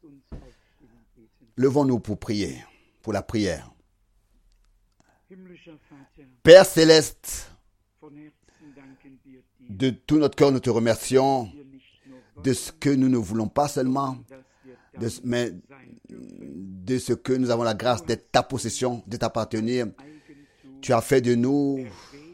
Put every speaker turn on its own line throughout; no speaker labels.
Levons-nous pour prier, pour la prière. Père céleste, de tout notre cœur, nous te remercions de ce que nous ne voulons pas seulement, mais de ce que nous avons la grâce d'être ta possession, de t'appartenir. Tu as fait de nous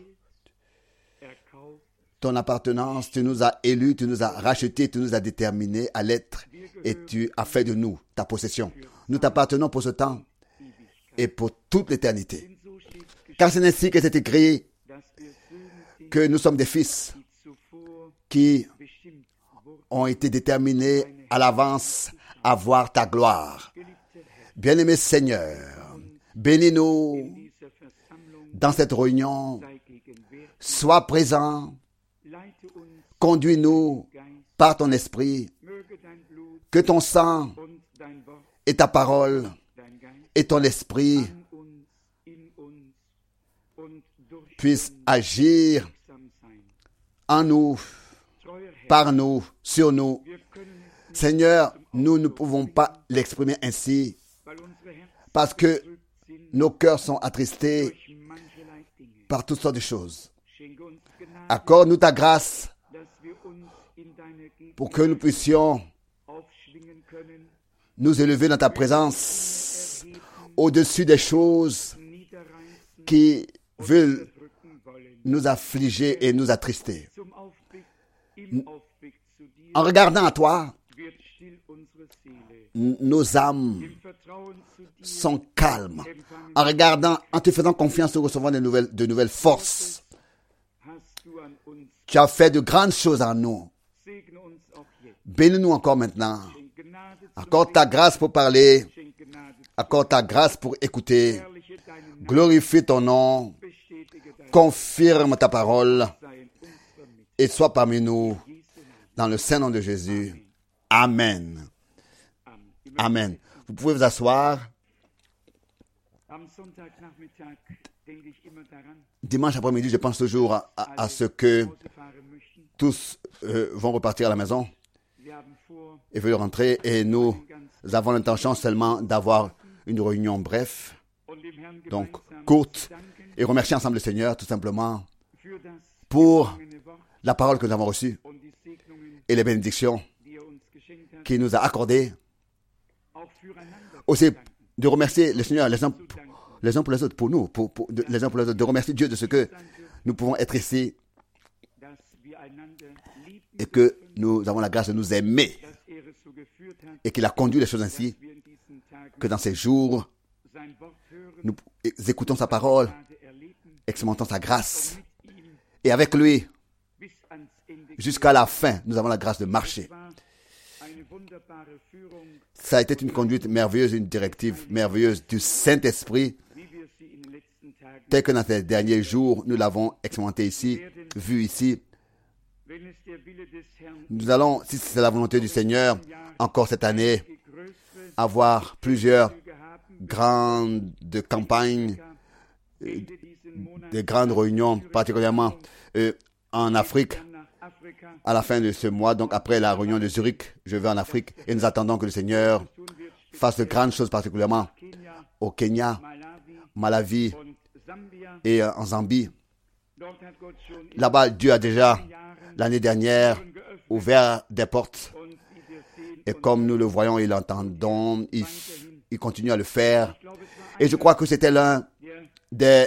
ton appartenance, tu nous as élus, tu nous as rachetés, tu nous as déterminés à l'être et tu as fait de nous ta possession. Nous t'appartenons pour ce temps et pour toute l'éternité. Car c'est ainsi que c'est écrit que nous sommes des fils qui ont été déterminés à l'avance à voir ta gloire. Bien-aimé Seigneur, bénis-nous dans cette réunion. Sois présent, conduis-nous par ton esprit, que ton sang et ta parole et ton esprit puissent agir en nous, par nous, sur nous. Seigneur, nous ne pouvons pas l'exprimer ainsi parce que nos cœurs sont attristés par toutes sortes de choses. Accorde-nous ta grâce pour que nous puissions nous élever dans ta présence au-dessus des choses qui veulent nous affliger et nous attrister. En regardant à toi, nos âmes sont calmes. En regardant, en te faisant confiance, nous recevons de nouvelles forces. Tu as fait de grandes choses en nous. Bénis-nous encore maintenant. Accorde ta grâce pour parler. Accorde ta grâce pour écouter. Glorifie ton nom. Confirme ta parole. Et sois parmi nous. Dans le saint nom de Jésus. Amen. Amen. Vous pouvez vous asseoir. Dimanche après-midi, je pense toujours à ce que tous vont repartir à la maison et veulent rentrer. Et nous avons l'intention seulement d'avoir une réunion bref, donc courte, et remercier ensemble le Seigneur tout simplement pour la parole que nous avons reçue et les bénédictions qu'il nous a accordées. Aussi, de remercier le Seigneur les uns pour les autres, pour nous, les uns pour les autres, de remercier Dieu de ce que nous pouvons être ici et que nous avons la grâce de nous aimer et qu'il a conduit les choses ainsi que dans ces jours, nous écoutons sa parole, expérimentons sa grâce et avec lui, jusqu'à la fin, nous avons la grâce de marcher. Ça a été une conduite merveilleuse, une directive merveilleuse du Saint-Esprit, tel que dans ces derniers jours, nous l'avons expérimenté ici, vu ici. Nous allons, si c'est la volonté du Seigneur, encore cette année, avoir plusieurs grandes campagnes, des grandes réunions, particulièrement en Afrique. À la fin de ce mois, donc après la réunion de Zurich, je vais en Afrique et nous attendons que le Seigneur fasse de grandes choses, particulièrement au Kenya, Malawi et en Zambie. Là-bas, Dieu a déjà, l'année dernière, ouvert des portes. Et comme nous le voyons et l'entendons, il continue à le faire. Et je crois que c'était l'un des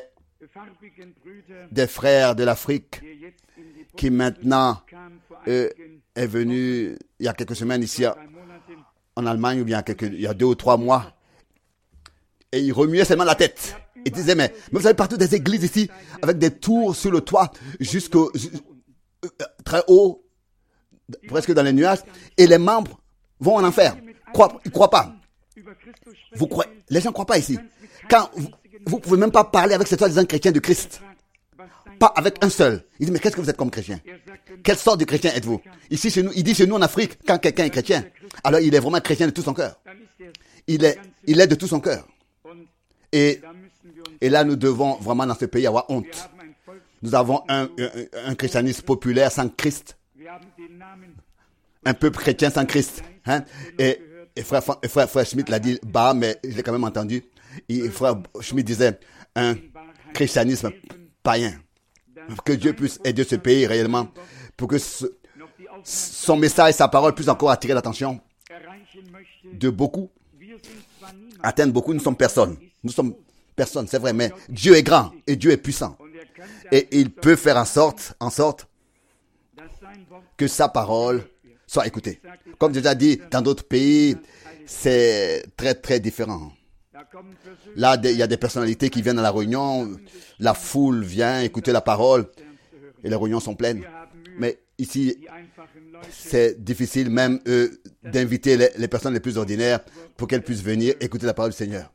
frères de l'Afrique qui maintenant est venu il y a quelques semaines ici en Allemagne, ou bien il y a 2 ou 3 mois. Et il remuait seulement la tête. Il disait, mais vous avez partout des églises ici, avec des tours sur le toit, jusqu'au très haut, presque dans les nuages, et les membres vont en enfer. Ils ne croient pas. Les gens ne croient pas ici. Quand vous ne pouvez même pas parler avec ces soi-disant chrétiens de Christ. Pas avec un seul. Il dit, mais qu'est-ce que vous êtes comme chrétien? Quelle sorte de chrétien êtes-vous? Ici, chez nous, il dit chez nous en Afrique, quand quelqu'un est chrétien, alors il est vraiment chrétien de tout son cœur. Il est de tout son cœur. Et là, nous devons vraiment dans ce pays avoir honte. Nous avons un christianisme populaire sans Christ. Un peuple chrétien sans Christ. Hein? Et Et frère Schmitt l'a dit bas, mais je l'ai quand même entendu. Frère Schmitt disait un christianisme païen. Que Dieu puisse aider ce pays réellement pour que son message, sa parole puisse encore attirer l'attention de beaucoup. Atteindre beaucoup, nous sommes personne. Nous sommes personne, c'est vrai, mais Dieu est grand et Dieu est puissant. Et il peut faire en sorte que sa parole soit écoutée. Comme déjà dit, dans d'autres pays, c'est très très différent. Là, il y a des personnalités qui viennent à la réunion, la foule vient écouter la parole et les réunions sont pleines. Mais ici, c'est difficile même d'inviter les personnes les plus ordinaires pour qu'elles puissent venir écouter la parole du Seigneur.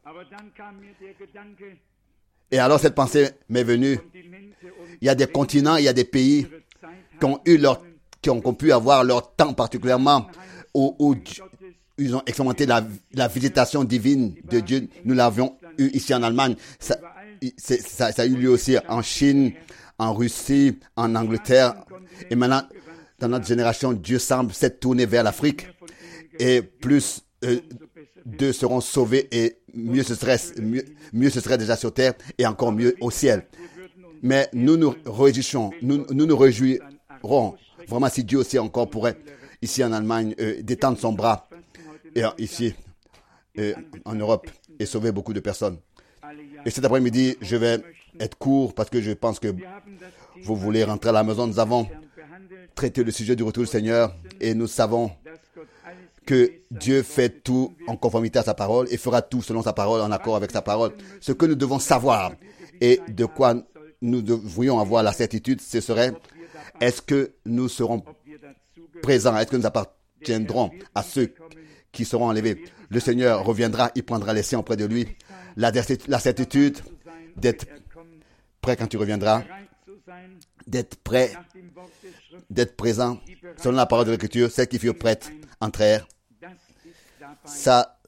Et alors cette pensée m'est venue. Il y a des continents, il y a des pays qui ont pu avoir leur temps particulièrement où ils ont expérimenté la visitation divine de Dieu. Nous l'avions eu ici en Allemagne. Ça a eu lieu aussi en Chine, en Russie, en Angleterre. Et maintenant, dans notre génération, Dieu semble s'être tourné vers l'Afrique. Et plus d'eux seront sauvés et mieux ce serait déjà sur terre et encore mieux au ciel. Mais nous nous réjouissons, nous nous réjouirons vraiment si Dieu aussi encore pourrait, ici en Allemagne, détendre son bras et ici en Europe et sauver beaucoup de personnes. Et cet après-midi, je vais être court parce que je pense que vous voulez rentrer à la maison. Nous avons traité le sujet du retour du Seigneur et nous savons que Dieu fait tout en conformité à sa parole et fera tout selon sa parole, en accord avec sa parole. Ce que nous devons savoir et de quoi nous devrions avoir la certitude, ce serait, est-ce que nous serons présents, est-ce que nous appartiendrons à ceux qui seront enlevés. Le Seigneur reviendra, il prendra les siens auprès de lui. La certitude d'être prêt quand tu reviendras, d'être prêt, d'être présent, selon la parole de l'Écriture, celles qui furent prêtes entrèrent. Ça,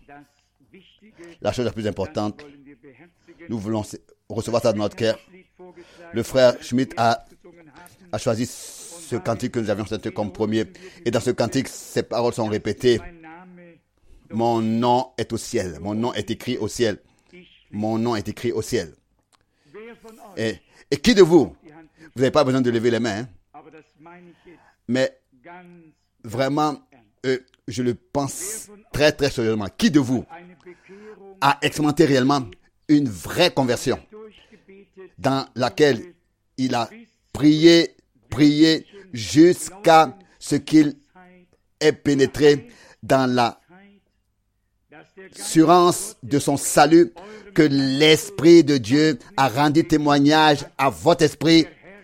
la chose la plus importante, nous voulons recevoir ça dans notre cœur. Le frère Schmitt a choisi ce cantique que nous avions chanté comme premier. Et dans ce cantique, ces paroles sont répétées. Mon nom est au ciel. Mon nom est écrit au ciel. Mon nom est écrit au ciel. Et qui de vous, vous n'avez pas besoin de lever les mains, hein? Mais vraiment, je le pense très très sérieusement. Qui de vous a expérimenté réellement une vraie conversion dans laquelle il a prié jusqu'à ce qu'il ait pénétré dans la assurance de son salut, que l'Esprit de Dieu a rendu témoignage à votre esprit.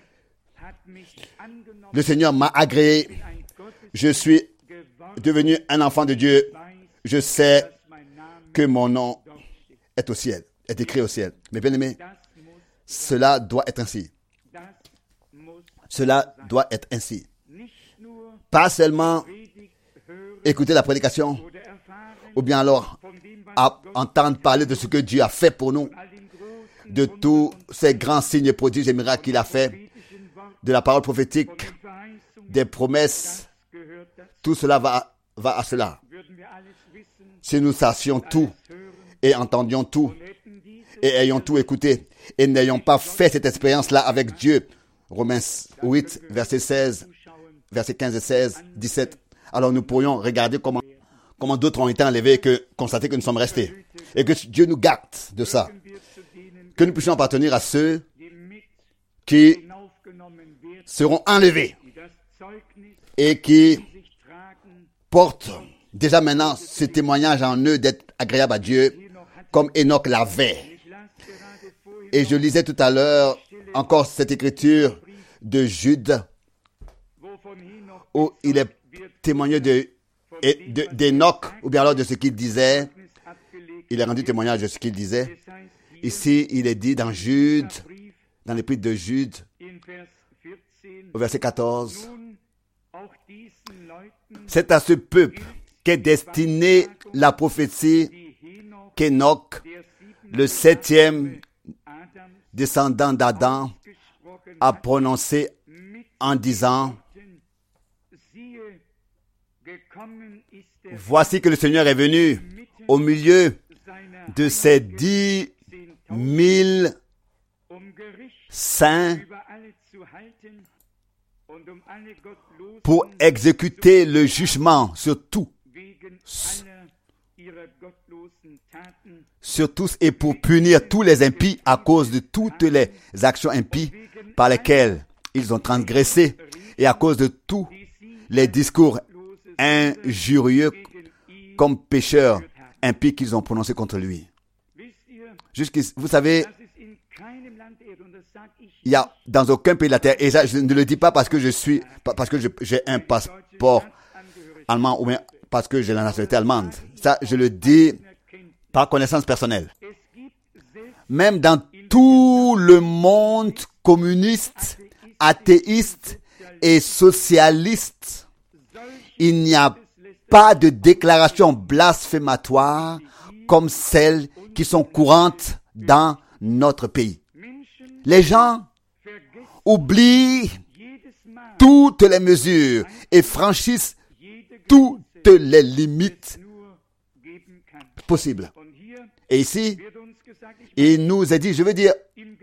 Le Seigneur m'a agréé. Je suis devenu un enfant de Dieu. Je sais que mon nom est au ciel, est écrit au ciel. Mais bien aimé, cela doit être ainsi. Cela doit être ainsi. Pas seulement écouter la prédication, ou bien alors entendre parler de ce que Dieu a fait pour nous, de tous ces grands signes, prodiges et miracles qu'il a fait, de la parole prophétique, des promesses. Tout cela va à cela. Si nous sachions tout et entendions tout et ayons tout écouté et n'ayons pas fait cette expérience-là avec Dieu, Romains 8, verset 16, verset 15 et 16, 17, alors nous pourrions regarder comment d'autres ont été enlevés et constater que nous sommes restés. Et que Dieu nous garde de ça. Que nous puissions appartenir à ceux qui seront enlevés et qui portent déjà maintenant ce témoignage en eux d'être agréable à Dieu comme Enoch l'avait. Et je lisais tout à l'heure encore cette écriture de Jude où il est témoigné d'Enoch, ou bien alors de ce qu'il disait. Il est rendu témoignage de ce qu'il disait. Ici, il est dit dans Jude, dans l'épître de Jude, au verset 14, c'est à ce peuple qu'est destinée la prophétie qu'Enoch, le 7e descendant d'Adam, a prononcé en disant, Voici que le Seigneur est venu au milieu de ces 10 000 saints pour exécuter le jugement sur tous et pour punir tous les impies à cause de toutes les actions impies par lesquelles ils ont transgressé et à cause de tous les discours injurieux comme pécheurs impies qu'ils ont prononcés contre lui. Vous savez, il y a dans aucun pays de la terre, et ça, je ne le dis pas parce que j'ai un passeport allemand ou bien parce que j'ai la nationalité allemande. Ça, je le dis par connaissance personnelle. Même dans tout le monde communiste, athéiste et socialiste, il n'y a pas de déclaration blasphématoire comme celles qui sont courantes dans notre pays. Les gens oublient toutes les mesures et franchissent toutes les limites possibles. Et ici, il nous est dit, je veux dire,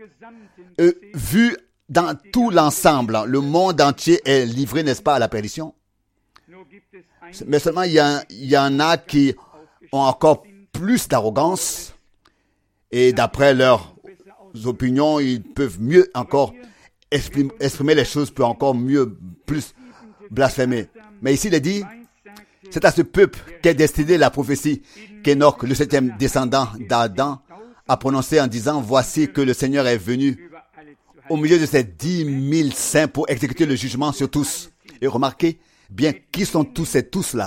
vu dans tout l'ensemble, le monde entier est livré, n'est-ce pas, à la perdition. Mais seulement, il y en a qui ont encore plus d'arrogance et d'après leurs opinions, ils peuvent mieux encore exprimer les choses, peut encore mieux, plus blasphémer. Mais ici, il est dit, c'est à ce peuple qu'est destinée la prophétie qu'Enoch, le 7e descendant d'Adam, a prononcée en disant, voici que le Seigneur est venu au milieu de ces 10 000 saints pour exécuter le jugement sur tous. Et remarquez bien qui sont tous ces tous-là.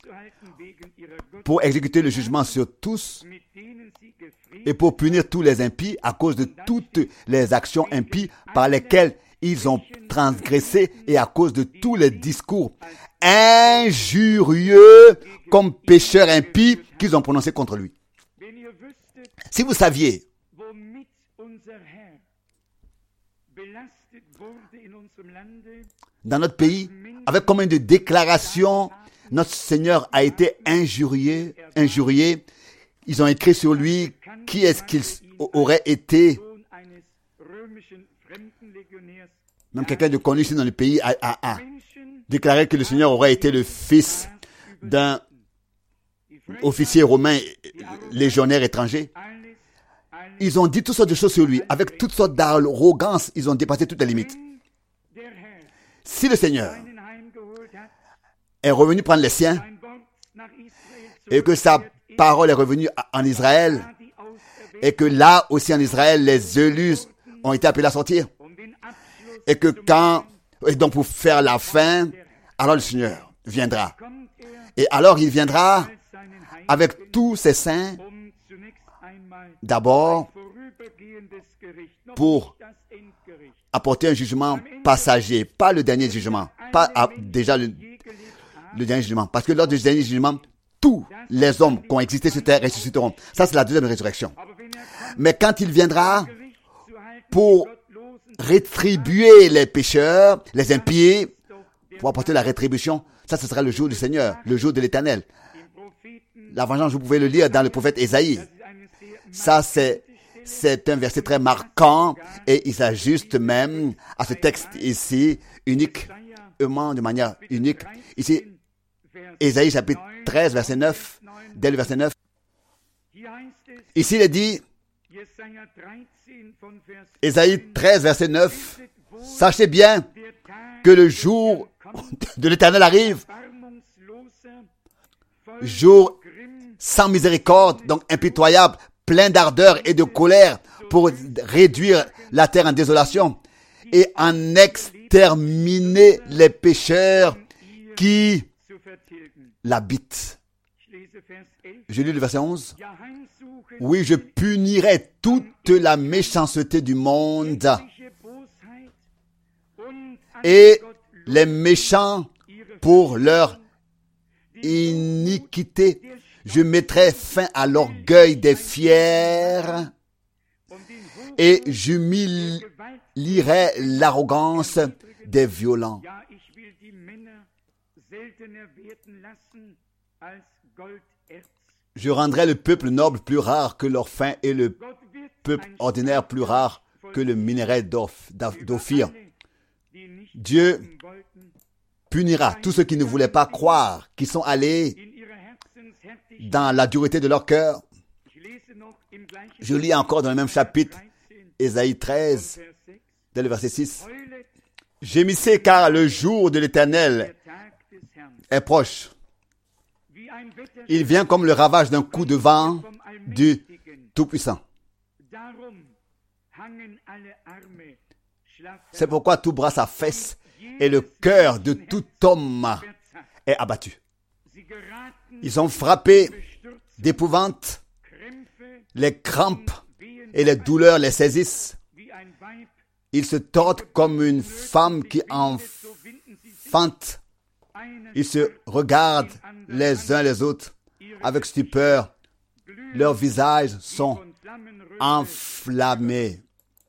Pour exécuter le jugement sur tous et pour punir tous les impies à cause de toutes les actions impies par lesquelles ils ont transgressé et à cause de tous les discours injurieux comme pécheurs impies qu'ils ont prononcés contre lui. Si vous saviez dans notre pays, avec combien de déclarations notre Seigneur a été injurié. Ils ont écrit sur lui qui est-ce qu'il aurait été. Même quelqu'un de connu ici dans le pays a déclaré que le Seigneur aurait été le fils d'un officier romain légionnaire étranger. Ils ont dit toutes sortes de choses sur lui. Avec toutes sortes d'arrogance, ils ont dépassé toutes les limites. Si le Seigneur est revenu prendre les siens et que sa parole est revenue en Israël et que là aussi en Israël, les élus ont été appelés à sortir et que et donc pour faire la fin, alors le Seigneur viendra. Et alors il viendra avec tous ses saints d'abord pour apporter un jugement passager, pas le dernier jugement, pas déjà le dernier jugement. Parce que lors du dernier jugement, tous les hommes qui ont existé sur terre ressusciteront. Ça, c'est la deuxième résurrection. Mais quand il viendra pour rétribuer les pécheurs, les impies, pour apporter la rétribution, ça, ce sera le jour du Seigneur, le jour de l'Éternel. La vengeance, vous pouvez le lire dans le prophète Ésaïe. Ça, c'est un verset très marquant et il s'ajuste même à ce texte ici, uniquement, de manière unique. Ici, Ésaïe chapitre 13, verset 9, dès le verset 9. Ici, il est dit, Ésaïe 13, verset 9, sachez bien que le jour de l'Éternel arrive, jour sans miséricorde, donc impitoyable, plein d'ardeur et de colère pour réduire la terre en désolation et en exterminer les pécheurs qui l'habitent. Je lis le verset 11. Oui, je punirai toute la méchanceté du monde et les méchants pour leur iniquité. Je mettrai fin à l'orgueil des fiers et j'humilierai l'arrogance des violents. Je rendrai le peuple noble plus rare que l'or fin et le peuple ordinaire plus rare que le minerai d'Ophir. Dieu punira tous ceux qui ne voulaient pas croire, qui sont allés dans la dureté de leur cœur. Je lis encore dans le même chapitre, Ésaïe 13, dès le verset 6. Gémissez car le jour de l'Éternel est proche. Il vient comme le ravage d'un coup de vent du Tout-Puissant. C'est pourquoi tout bras s'affaisse et le cœur de tout homme est abattu. Ils sont frappés d'épouvante, les crampes et les douleurs les saisissent. Ils se tordent comme une femme qui enfante. Ils se regardent les uns les autres avec stupeur. Leurs visages sont enflammés.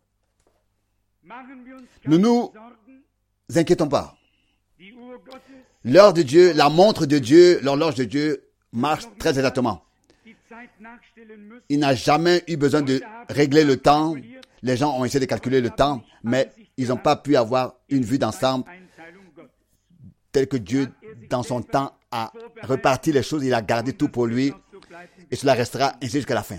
Ne nous inquiétons pas. L'heure de Dieu, la montre de Dieu, l'horloge de Dieu marche très exactement. Il n'a jamais eu besoin de régler le temps. Les gens ont essayé de calculer le temps, mais ils n'ont pas pu avoir une vue d'ensemble telle que Dieu, dans son temps, a reparti les choses. Il a gardé tout pour lui et cela restera ainsi jusqu'à la fin.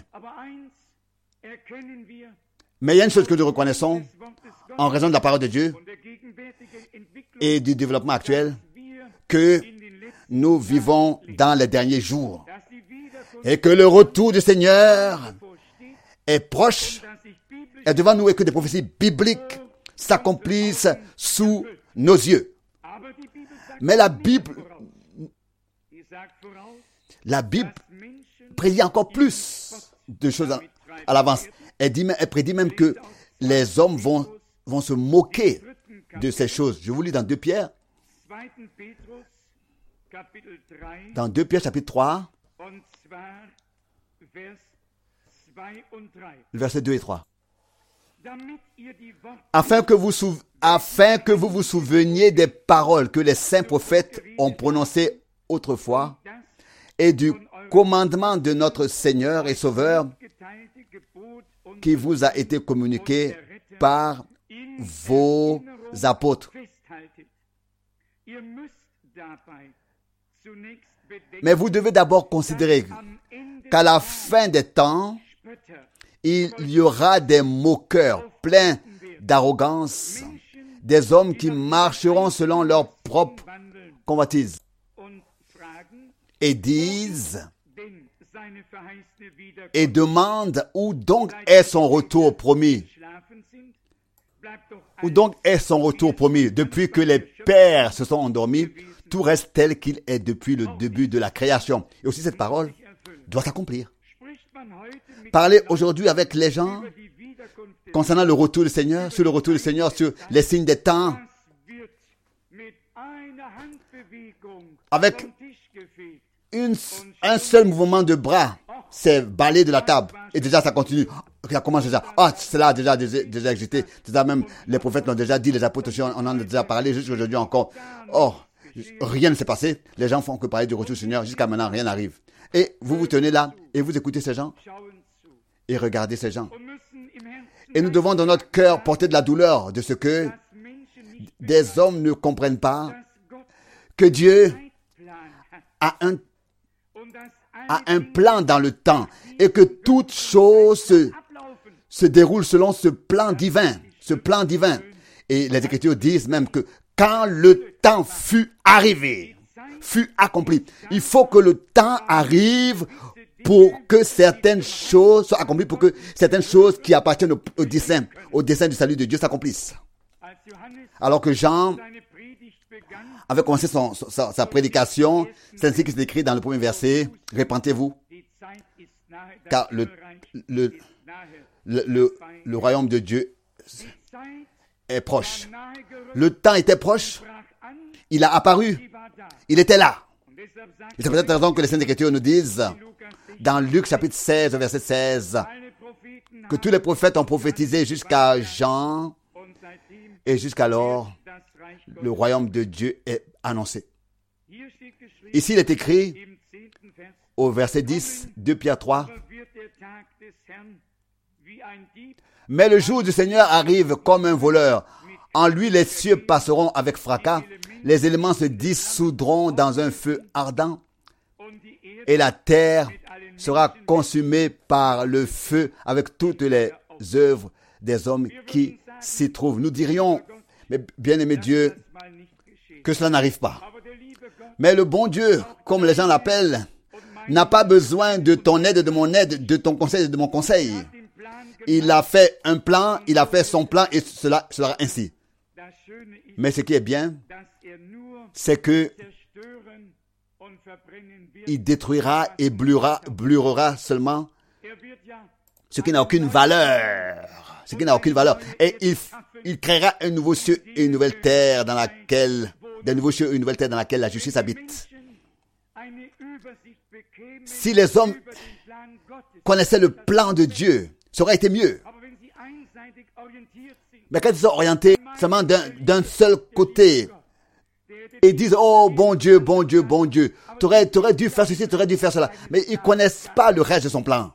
Mais il y a une chose que nous reconnaissons en raison de la parole de Dieu et du développement actuel, que nous vivons dans les derniers jours et que le retour du Seigneur est proche, est devant nous et que des prophéties bibliques s'accomplissent sous nos yeux. Mais la Bible prédit encore plus de choses à l'avance. Elle prédit même que les hommes vont se moquer de ces choses. Je vous lis dans 2 Pierre. Dans 2 Pierre chapitre 3, versets 2 et 3. Afin que vous vous souveniez des paroles que les saints prophètes ont prononcées autrefois et du commandement de notre Seigneur et Sauveur qui vous a été communiqué par vos apôtres. Mais vous devez d'abord considérer qu'à la fin des temps, il y aura des moqueurs pleins d'arrogance, des hommes qui marcheront selon leur propre convoitise et disent et demandent où donc est son retour promis. Où donc est son retour promis? Depuis que les pères se sont endormis, tout reste tel qu'il est depuis le début de la création. Et aussi cette parole doit s'accomplir. Parlez aujourd'hui avec les gens concernant le retour du Seigneur, sur le retour du Seigneur, sur les signes des temps, avec un seul mouvement de bras, c'est balayer de la table. Et déjà, ça continue. Ça commence déjà. Cela a déjà existé. Déjà, même les prophètes l'ont déjà dit, les apôtres aussi, on en a déjà parlé, jusqu'aujourd'hui encore. Rien ne s'est passé. Les gens font que parler du retour du Seigneur. Jusqu'à maintenant, rien n'arrive. Et vous vous tenez là, et vous écoutez ces gens, et regardez ces gens. Et nous devons dans notre cœur porter de la douleur de ce que des hommes ne comprennent pas, que Dieu a un plan dans le temps et que toute chose se déroule selon ce plan divin. Et les Écritures disent même que quand le temps fut arrivé, fut accompli, il faut que le temps arrive pour que certaines choses soient accomplies, pour que certaines choses qui appartiennent au dessein du salut de Dieu s'accomplissent. Alors que Jean avait commencé sa prédication, c'est ainsi qu'il s'écrit dans le premier verset, « Repentez-vous, car le royaume de Dieu est proche. » Le temps était proche, il a apparu, il était là. Et c'est peut-être la raison que les Saintes Écritures nous disent, dans Luc chapitre 16, verset 16, que tous les prophètes ont prophétisé jusqu'à Jean, et jusqu'alors, le royaume de Dieu est annoncé. Ici, il est écrit, au verset 10, 2 Pierre 3. Mais le jour du Seigneur arrive comme un voleur. En lui, les cieux passeront avec fracas. Les éléments se dissoudront dans un feu ardent. Et la terre sera consumée par le feu avec toutes les œuvres des hommes qui s'y trouvent. Nous dirions, mais bien-aimé Dieu, que cela n'arrive pas. Mais le bon Dieu, comme les gens l'appellent, n'a pas besoin de ton aide, de mon aide, de ton conseil et de mon conseil. Il a fait un plan, il a fait son plan et cela sera ainsi. Mais ce qui est bien, c'est que il détruira et brûlera seulement ce qui n'a aucune valeur. Ce qui n'a aucune valeur. Et il créera un nouveau ciel et une nouvelle terre dans laquelle, des nouveaux cieux et une nouvelle terre dans laquelle la justice habite. Si les hommes connaissaient le plan de Dieu, ça aurait été mieux. Mais quand ils sont orientés seulement d'un seul côté, et disent, oh bon Dieu, bon Dieu, bon Dieu, t'aurais dû faire ceci, t'aurais dû faire cela. Mais ils ne connaissent pas le reste de son plan.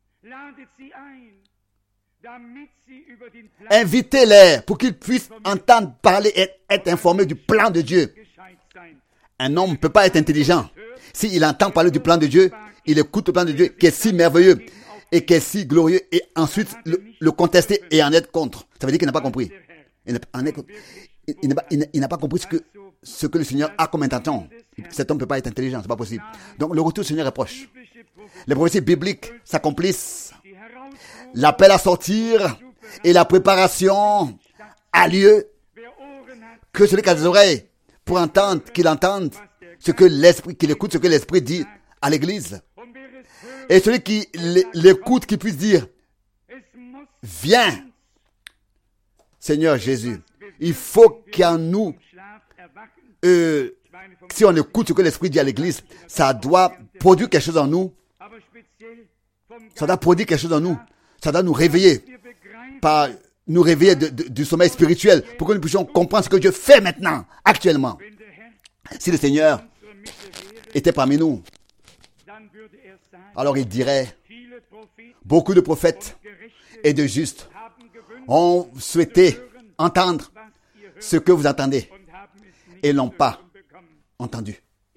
Invitez-les pour qu'ils puissent entendre parler et être informés du plan de Dieu. Un homme ne peut pas être intelligent. S'il entend parler du plan de Dieu, il écoute le plan de Dieu qui est si merveilleux et qui est si glorieux et ensuite le contester et en être contre. Ça veut dire qu'il n'a pas compris. Il n'a pas compris ce que le Seigneur a comme intention. Cet homme ne peut pas être intelligent, ce n'est pas possible. Donc le retour du Seigneur est proche. Les prophéties bibliques s'accomplissent. L'appel à sortir et la préparation a lieu. Que celui qui a des oreilles pour entendre, qu'il entende qu'il écoute ce que l'Esprit dit à l'Église. Et celui qui l'écoute, qui puisse dire, viens, Seigneur Jésus. Il faut qu'en nous, si on écoute ce que l'Esprit dit à l'Église, ça doit produire quelque chose en nous. Ça doit produire quelque chose en nous. Ça doit nous réveiller. Nous réveiller du sommeil spirituel pour que nous puissions comprendre ce que Dieu fait maintenant, actuellement. Si le Seigneur était parmi nous, alors il dirait, beaucoup de prophètes et de justes ont souhaité entendre ce que vous entendez et n'ont pas entendu.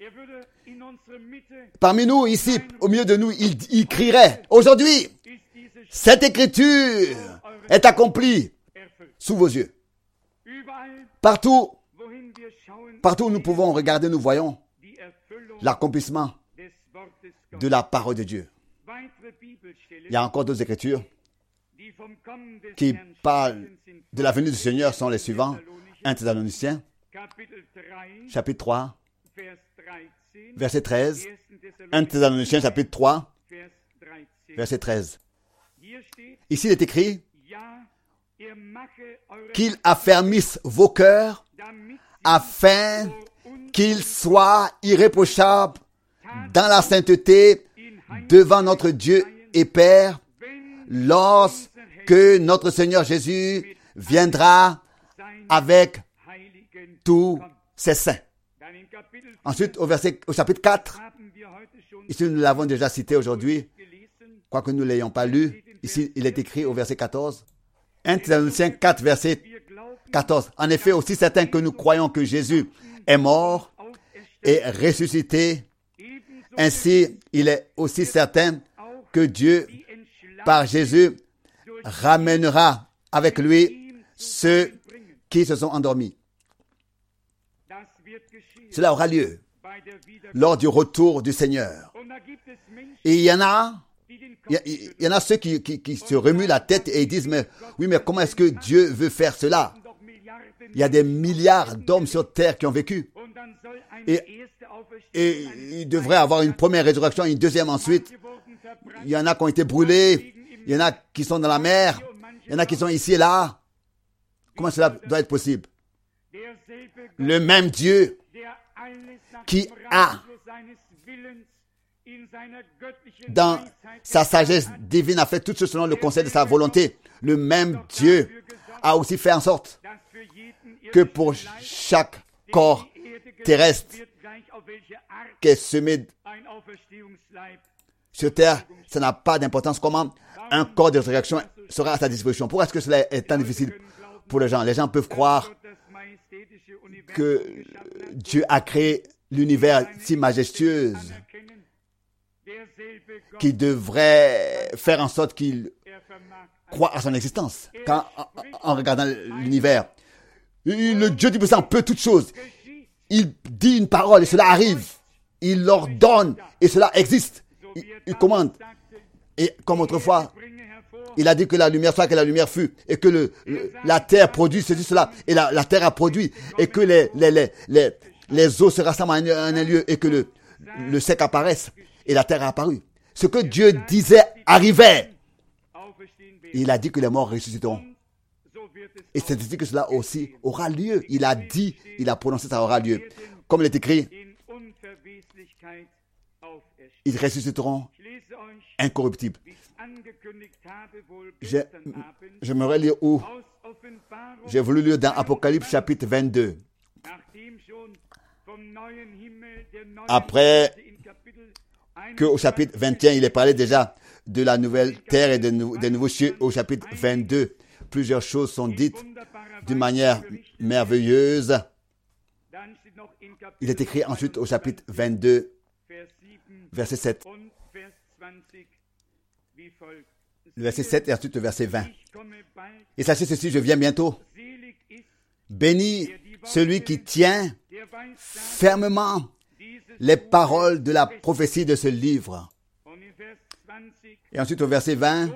Parmi nous, ici, au milieu de nous, il crierait, aujourd'hui, cette écriture est accomplie sous vos yeux. Partout où nous pouvons regarder, nous voyons l'accomplissement de la parole de Dieu. Il y a encore d'autres écritures qui parlent de la venue du Seigneur, sont les suivants. 1 Thessaloniciens, chapitre 3, verset 13. 1 Thessaloniciens, chapitre 3, verset 13. Ici, il est écrit qu'il affermisse vos cœurs afin qu'ils soient irréprochables dans la sainteté devant notre Dieu et Père lorsque notre Seigneur Jésus viendra avec tous ses saints. Ensuite, au chapitre 4, ici nous l'avons déjà cité aujourd'hui, quoique nous ne l'ayons pas lu, ici il est écrit au verset 14, 1 Thessaloniciens 4, verset 14. En effet, aussi certain que nous croyons que Jésus est mort et ressuscité, ainsi il est aussi certain que Dieu, par Jésus, ramènera avec lui ceux qui se sont endormis. Cela aura lieu lors du retour du Seigneur. Et il y en a ceux qui se remuent la tête et disent, mais comment est-ce que Dieu veut faire cela? Il y a des milliards d'hommes sur terre qui ont vécu. Et il devrait avoir une première résurrection, une deuxième ensuite. Il y en a qui ont été brûlés. Il y en a qui sont dans la mer. Il y en a qui sont ici et là. Comment cela doit être possible? Le même Dieu qui a, dans sa sagesse divine, a fait tout ce selon le conseil de sa volonté. Le même Dieu a aussi fait en sorte que pour chaque corps terrestre qui est semé Sur terre, ça n'a pas d'importance. Comment un corps de résurrection sera à sa disposition? Pourquoi est-ce que cela est tant difficile pour les gens? Les gens peuvent croire que Dieu a créé l'univers si majestueux qui devrait faire en sorte qu'il croit à son existence. En regardant l'univers, le Dieu Tout-Puissant peut toutes choses. Il dit une parole et cela arrive. Il l'ordonne et cela existe. Il commande. Et comme autrefois, il a dit que la lumière soit, que la lumière fut, et que la terre produit ceci, cela, et la terre a produit, et que les eaux se rassemblent en un lieu, et que le sec apparaisse, et la terre a apparu. Ce que Dieu disait arrivait. Il a dit que les morts ressusciteront. Et c'est ainsi que cela aussi aura lieu. Il a dit, il a prononcé, ça aura lieu. Comme il est écrit, ils ressusciteront incorruptibles. J'aimerais lire où? J'ai voulu lire dans Apocalypse chapitre 22. Après qu'au chapitre 21, il est parlé déjà de la nouvelle terre et des nouveaux cieux. Au chapitre 22, plusieurs choses sont dites d'une manière merveilleuse. Il est écrit ensuite au chapitre 22, verset 7. Le verset 7 et ensuite le verset 20. Et sachez ceci, je viens bientôt. Béni celui qui tient fermement les paroles de la prophétie de ce livre. Et ensuite au verset 20.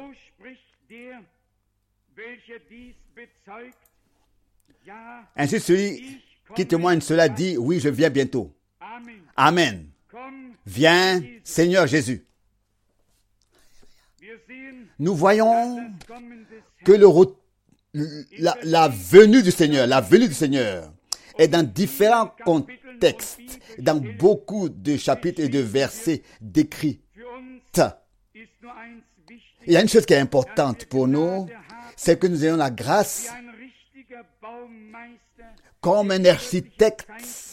Ainsi celui qui témoigne cela dit, oui, je viens bientôt. Amen. Viens, Seigneur Jésus. Nous voyons que la venue du Seigneur est dans différents contextes, dans beaucoup de chapitres et de versets décrits. Il y a une chose qui est importante pour nous, c'est que nous ayons la grâce comme un architecte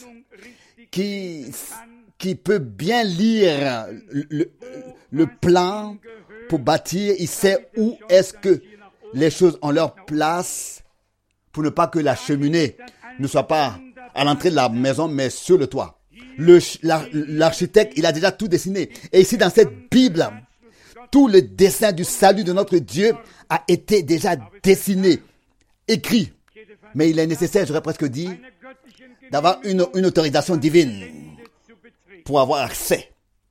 qui peut bien lire le plan pour bâtir. Il sait où est-ce que les choses ont leur place pour ne pas que la cheminée ne soit pas à l'entrée de la maison, mais sur le toit. L'architecte, il a déjà tout dessiné. Et ici, dans cette Bible, tout le dessin du salut de notre Dieu a été déjà dessiné, écrit. Mais il est nécessaire, j'aurais presque dit, d'avoir une autorisation divine pour avoir accès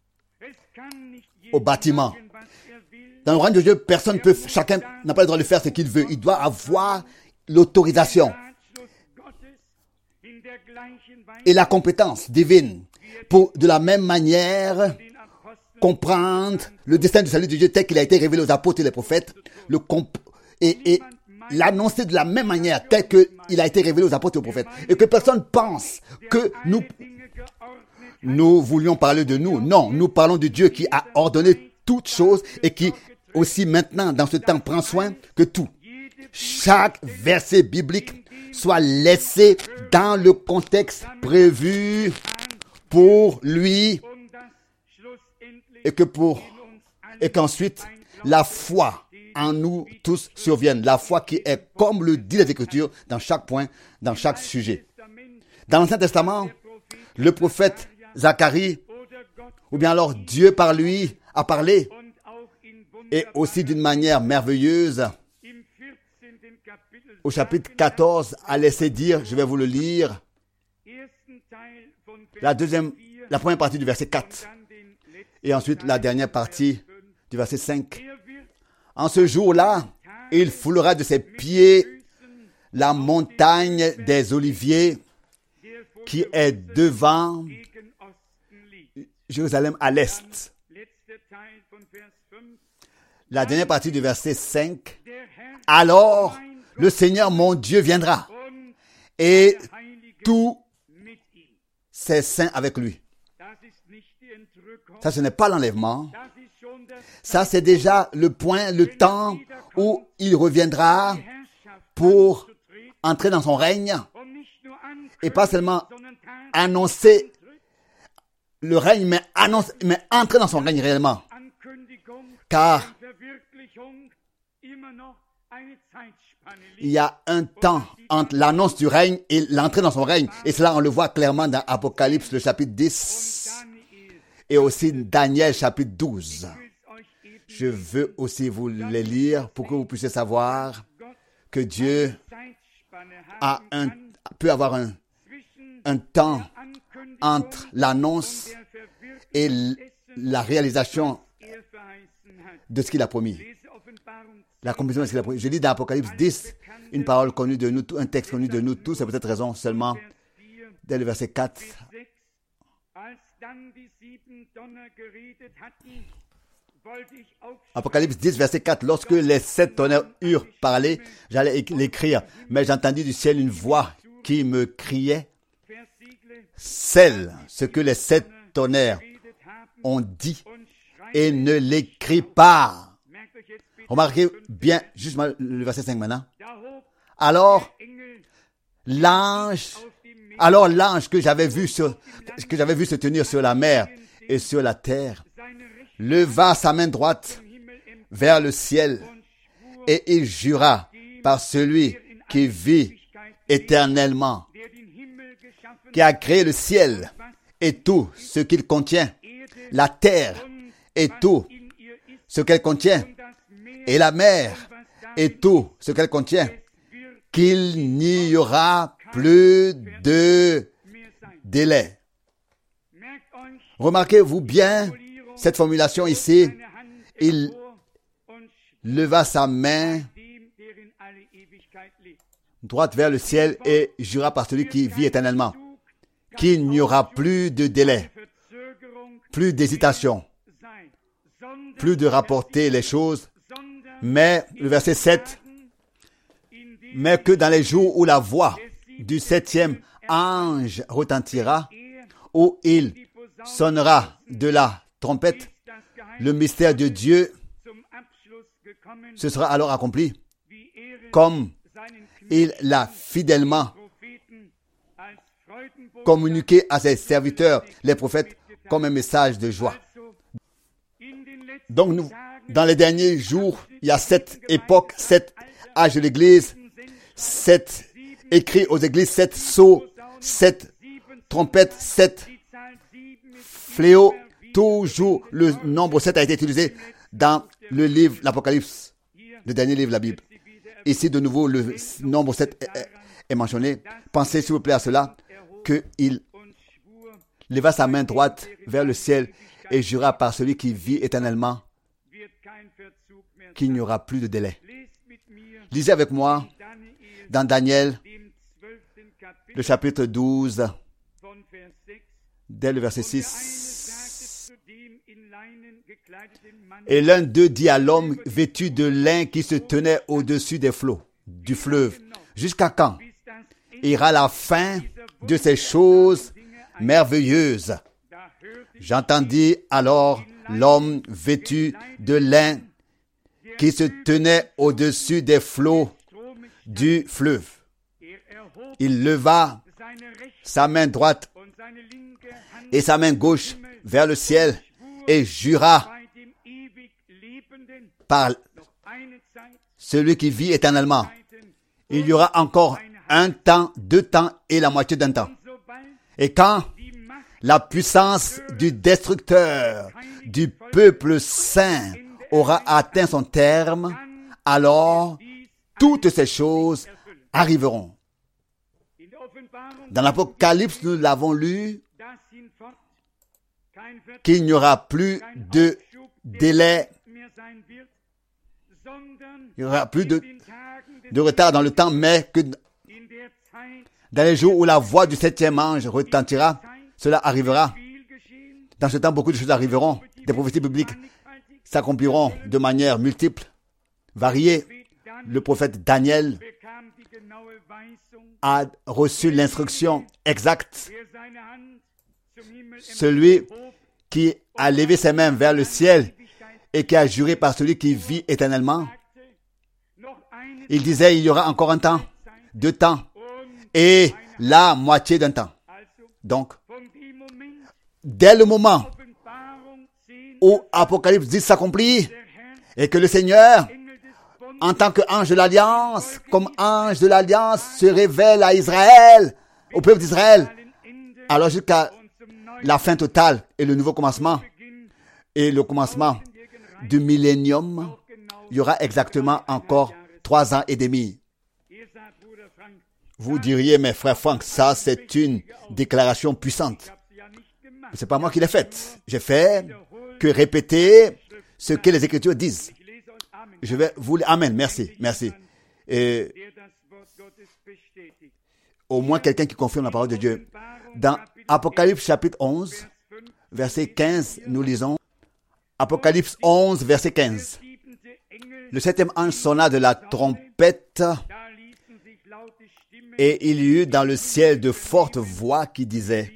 au bâtiment. Dans le royaume de Dieu, chacun n'a pas le droit de faire ce qu'il veut. Il doit avoir l'autorisation et la compétence divine pour, de la même manière, comprendre le destin du salut de Dieu tel qu'il a été révélé aux apôtres et les prophètes, et l'annoncer de la même manière tel qu'il a été révélé aux apôtres et aux prophètes. Et que personne pense que nous voulions parler de nous. Non, nous parlons de Dieu qui a ordonné toutes choses et qui aussi maintenant, dans ce temps, prend soin que tout, chaque verset biblique soit laissé dans le contexte prévu pour lui et qu'ensuite la foi en nous tous survienne. La foi qui est, comme le dit les Écritures, dans chaque point, dans chaque sujet. Dans l'Ancien Testament, le prophète Zacharie, ou bien alors Dieu par lui a parlé, et aussi d'une manière merveilleuse, au chapitre 14, a laissé dire, je vais vous le lire, la première partie du verset 4, et ensuite la dernière partie du verset 5. En ce jour-là, il foulera de ses pieds la montagne des Oliviers qui est devant Jérusalem à l'est. La dernière partie du verset 5. Alors, le Seigneur mon Dieu viendra et tous ses saints avec lui. Ça, ce n'est pas l'enlèvement. Ça, c'est déjà le point, le temps où il reviendra pour entrer dans son règne et pas seulement annoncer le règne, mais entrer dans son règne réellement. Car il y a un temps entre l'annonce du règne et l'entrée dans son règne. Et cela, on le voit clairement dans Apocalypse, le chapitre 10, et aussi Daniel, chapitre 12. Je veux aussi vous les lire pour que vous puissiez savoir que Dieu peut avoir un temps entre l'annonce et la réalisation de ce qu'il a promis. L'accomplissement de ce qu'il a promis. Je lis dans Apocalypse 10, une parole connue de nous, un texte connu de nous tous, c'est peut-être raison seulement, dès le verset 4. Apocalypse 10, verset 4. Lorsque les 7 tonnerres eurent parlé, j'allais l'écrire, mais j'ai entendu du ciel une voix qui me criait, scelle ce que les 7 tonnerres ont dit et ne l'écris pas. Remarquez bien, juste le verset 5 maintenant. Alors l'ange que j'avais vu se tenir sur la mer et sur la terre, leva sa main droite vers le ciel et il jura par celui qui vit éternellement, qui a créé le ciel et tout ce qu'il contient, la terre et tout ce qu'elle contient, et la mer et tout ce qu'elle contient, qu'il n'y aura plus de délai. Remarquez-vous bien cette formulation ici. Il leva sa main droite vers le ciel et jura par celui qui vit éternellement qu'il n'y aura plus de délai, plus d'hésitation, plus de rapporter les choses, mais le verset 7, mais que dans les jours où la voix du 7e ange retentira, où il sonnera de la trompette, le mystère de Dieu se sera alors accompli, comme il l'a fidèlement communiqué à ses serviteurs, les prophètes, comme un message de joie. Donc nous, dans les derniers jours, il y a 7 époques, 7 âges de l'Église, 7 écrits aux églises, 7 sceaux, 7 trompettes, 7 fléaux. Toujours le nombre 7 a été utilisé dans le livre, l'Apocalypse, le dernier livre de la Bible. Ici, de nouveau, le nombre 7 est mentionné. Pensez, s'il vous plaît, à cela, qu'il leva sa main droite vers le ciel et jura par celui qui vit éternellement qu'il n'y aura plus de délai. Lisez avec moi dans Daniel, le chapitre 12, dès le verset 6. Et l'un d'eux dit à l'homme vêtu de lin qui se tenait au-dessus des flots du fleuve, jusqu'à quand ira la fin de ces choses merveilleuses? J'entendis alors l'homme vêtu de lin qui se tenait au-dessus des flots du fleuve. Il leva sa main droite et sa main gauche vers le ciel et jura par celui qui vit éternellement. Il y aura encore un temps, 2 temps et la moitié d'un temps. Et quand la puissance du destructeur du peuple saint aura atteint son terme, alors toutes ces choses arriveront. Dans l'Apocalypse, nous l'avons lu, qu'il n'y aura plus de délai, il n'y aura plus de retard dans le temps, mais que dans les jours où la voix du 7e ange retentira, cela arrivera. Dans ce temps, beaucoup de choses arriveront. Des prophéties bibliques s'accompliront de manière multiple, variée. Le prophète Daniel a reçu l'instruction exacte. Celui qui a levé ses mains vers le ciel et qui a juré par celui qui vit éternellement, il disait il y aura encore un temps, 2 temps et la moitié d'un temps. Donc, dès le moment où Apocalypse 10 s'accomplit et que le Seigneur, en tant qu'ange de l'Alliance, comme ange de l'Alliance, se révèle à Israël, au peuple d'Israël, alors jusqu'à la fin totale et le nouveau commencement et le commencement du millénium, il y aura exactement encore 3 ans et demi. Vous diriez, mais frère Franck, ça c'est une déclaration puissante. Ce n'est pas moi qui l'ai faite. J'ai fait que répéter ce que les Écritures disent. Je vais vous... Amen, merci. Et au moins quelqu'un qui confirme la parole de Dieu. Dans Apocalypse chapitre 11, verset 15, nous lisons. Apocalypse 11, verset 15. Le 7e ange sonna de la trompette et il y eut dans le ciel de fortes voix qui disaient: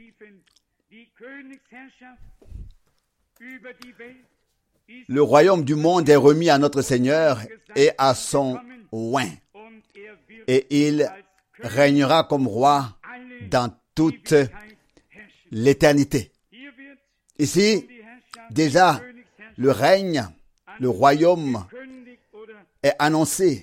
le royaume du monde est remis à notre Seigneur et à son oint, et il régnera comme roi dans toute l'éternité. Ici, déjà, le règne, le royaume est annoncé,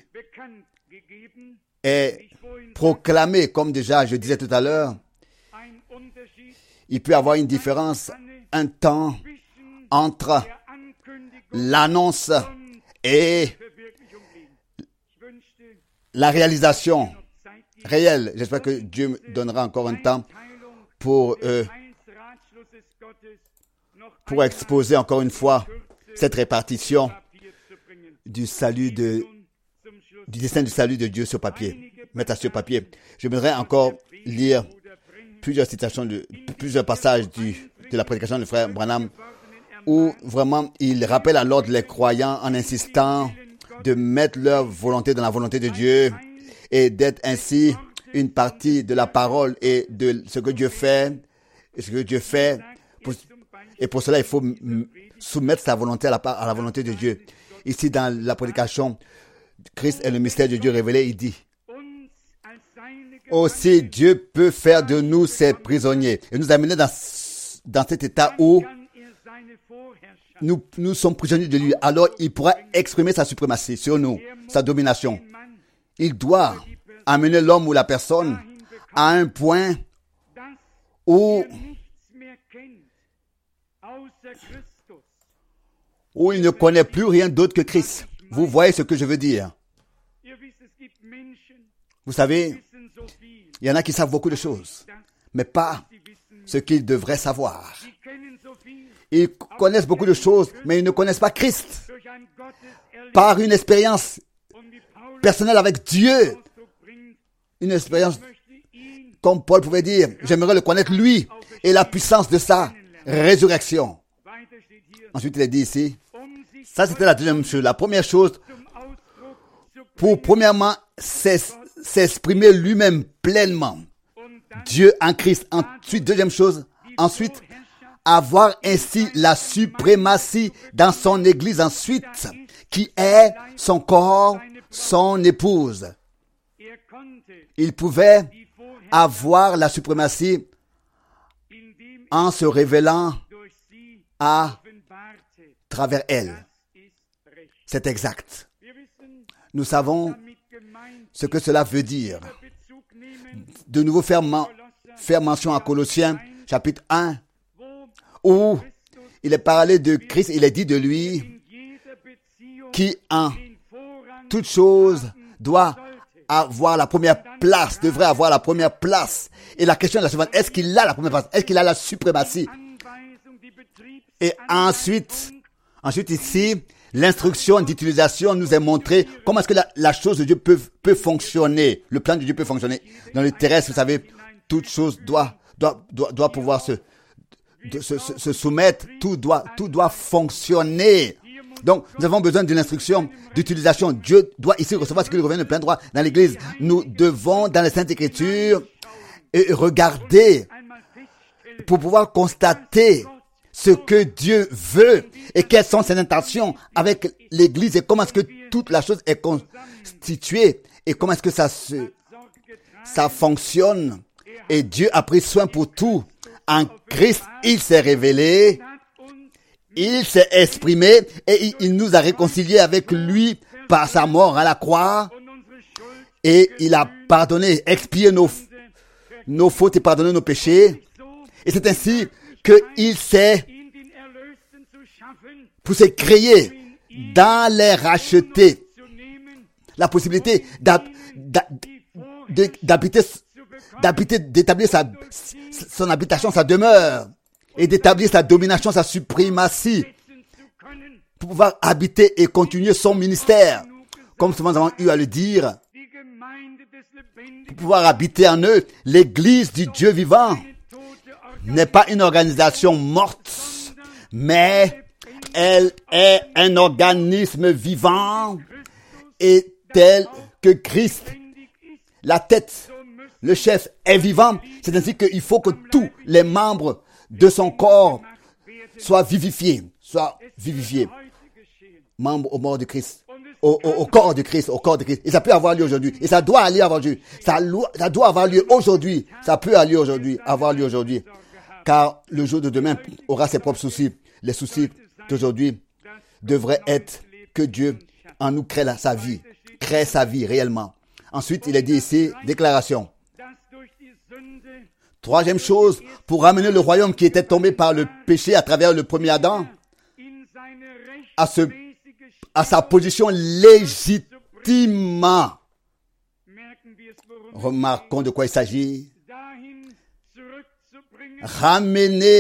est proclamé, comme déjà je disais tout à l'heure. Il peut y avoir une différence, un temps entre l'annonce et la réalisation réelle. J'espère que Dieu me donnera encore un temps pour exposer encore une fois cette répartition du dessein du salut de Dieu sur papier. Mettre sur papier. J'aimerais encore lire plusieurs passages de la prédication du frère Branham, où vraiment il rappelle à l'ordre les croyants en insistant de mettre leur volonté dans la volonté de Dieu et d'être ainsi une partie de la parole et de ce que Dieu fait. Et pour cela, il faut soumettre sa volonté à la volonté de Dieu. Ici, dans la prédication, Christ est le mystère de Dieu révélé, il dit: aussi Dieu peut faire de nous ses prisonniers et nous amener dans cet état où nous sommes prisonniers de lui. Alors il pourra exprimer sa suprématie sur nous, sa domination. Il doit amener l'homme ou la personne à un point où il ne connaît plus rien d'autre que Christ. Vous voyez ce que je veux dire? Vous savez, il y en a qui savent beaucoup de choses, mais pas ce qu'ils devraient savoir. Ils connaissent beaucoup de choses, mais ils ne connaissent pas Christ. Par une expérience personnelle avec Dieu, une expérience, comme Paul pouvait dire, j'aimerais le connaître lui et la puissance de sa résurrection. Ensuite, il est dit ici, ça c'était la deuxième chose. La première chose, pour premièrement s'exprimer lui-même pleinement, Dieu en Christ. Ensuite, deuxième chose, ensuite, avoir ainsi la suprématie dans son Église ensuite, qui est son corps, son épouse. Il pouvait avoir la suprématie en se révélant à travers elle. C'est exact. Nous savons ce que cela veut dire. De nouveau, faire mention à Colossiens, chapitre 1, où il est parlé de Christ, il est dit de lui, qui en toute chose doit avoir la première place, devrait avoir la première place. Et la question est la suivante: est-ce qu'il a la première place? Est-ce qu'il a la suprématie? Et ensuite ici, l'instruction d'utilisation nous est montrée comment est-ce que la chose de Dieu peut fonctionner, le plan de Dieu peut fonctionner. Dans le terrestre, vous savez, toute chose doit pouvoir se soumettre, tout doit fonctionner. Donc, nous avons besoin d'une instruction d'utilisation. Dieu doit ici recevoir ce qui lui revient de plein droit dans l'Église. Nous devons, dans les Saintes Écritures, regarder pour pouvoir constater ce que Dieu veut et quelles sont ses intentions avec l'Église et comment est-ce que toute la chose est constituée et comment est-ce que ça fonctionne. Et Dieu a pris soin pour tout En Christ, il s'est révélé, il s'est exprimé et il nous a réconciliés avec lui par sa mort à la croix. Et il a pardonné, expié nos fautes et pardonné nos péchés. Et c'est ainsi qu'il s'est poussé créer dans les rachetés la possibilité d'établir son habitation, sa demeure, et d'établir sa domination, sa suprématie, pour pouvoir habiter et continuer son ministère, comme souvent nous avons eu à le dire, pour pouvoir habiter en eux. L'Église du Dieu vivant n'est pas une organisation morte, mais elle est un organisme vivant et tel que Christ, la tête, le chef, est vivant. C'est ainsi qu'il faut que tous les membres de son corps soient vivifiés. Membres au corps de Christ. Au corps de Christ. Et ça peut avoir lieu aujourd'hui. Et ça doit aller avoir lieu. Ça doit avoir lieu aujourd'hui. Ça peut avoir lieu aujourd'hui. Car le jour de demain aura ses propres soucis. Les soucis d'aujourd'hui devraient être que Dieu en nous crée sa vie réellement. Ensuite, il est dit ici, déclaration. Troisième chose, pour ramener le royaume qui était tombé par le péché à travers le premier Adam à sa position légitime. Remarquons de quoi il s'agit. Ramener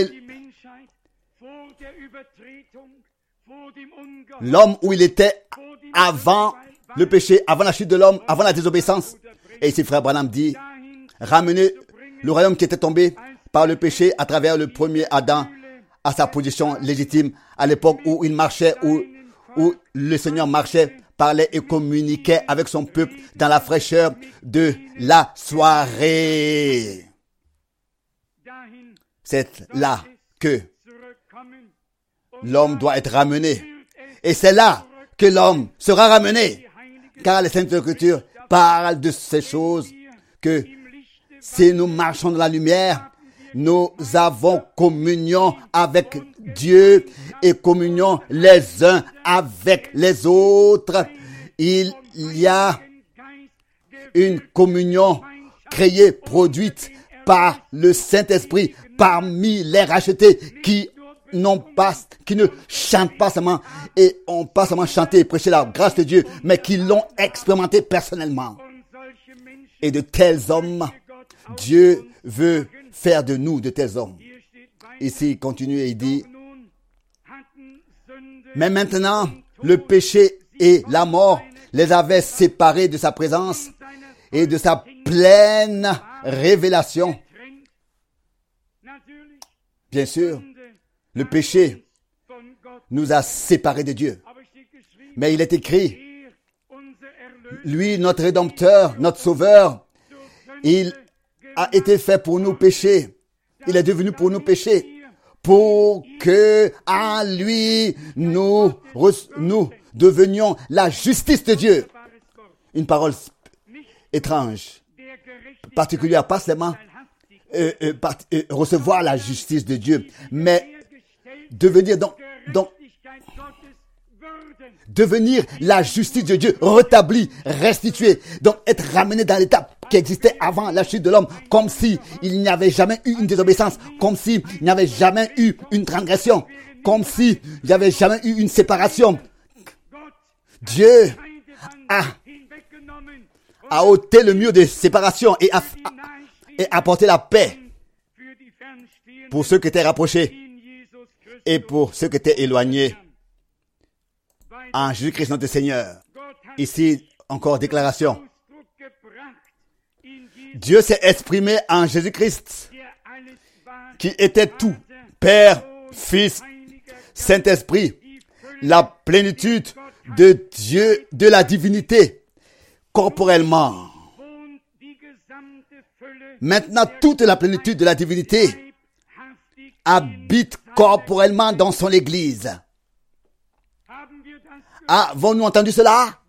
l'homme où il était avant le péché, avant la chute de l'homme, avant la désobéissance. Et ici, frère Branham dit, ramener le royaume qui était tombé par le péché à travers le premier Adam à sa position légitime, à l'époque où il marchait, où le Seigneur marchait, parlait et communiquait avec son peuple dans la fraîcheur de la soirée. C'est là que l'homme doit être ramené. Et c'est là que l'homme sera ramené. Car les Saintes Écritures parlent de ces choses, que si nous marchons dans la lumière, nous avons communion avec Dieu et communion les uns avec les autres. Il y a une communion créée, produite par le Saint-Esprit parmi les rachetés qui ne chantent pas seulement et ont pas seulement chanté et prêché la grâce de Dieu, mais qui l'ont expérimenté personnellement. Et de tels hommes, Dieu veut faire de nous de tels hommes. Ici, il continue et il dit, mais maintenant, le péché et la mort les avaient séparés de sa présence et de sa pleine révélation. Bien sûr, le péché nous a séparés de Dieu. Mais il est écrit, lui, notre Rédempteur, notre Sauveur, il a été fait pour nous pécher. Il est devenu pour nous pécher. Pour que, en lui, nous devenions la justice de Dieu. Une parole étrange, particulière, pas seulement recevoir la justice de Dieu, mais devenir devenir la justice de Dieu, rétablie, restituée, donc être ramené dans l'état qui existait avant la chute de l'homme, comme si il n'y avait jamais eu une désobéissance, comme si il n'y avait jamais eu une transgression, comme si il n'y avait jamais eu une séparation. Dieu a ôté le mur de séparation et a apporté la paix pour ceux qui étaient rapprochés et pour ceux qui étaient éloignés en Jésus-Christ notre Seigneur. Ici, encore déclaration. Dieu s'est exprimé en Jésus-Christ, qui était tout, Père, Fils, Saint-Esprit, la plénitude de Dieu, de la divinité, corporellement. Maintenant, toute la plénitude de la divinité habite corporellement dans son Église. Avons-nous entendu cela?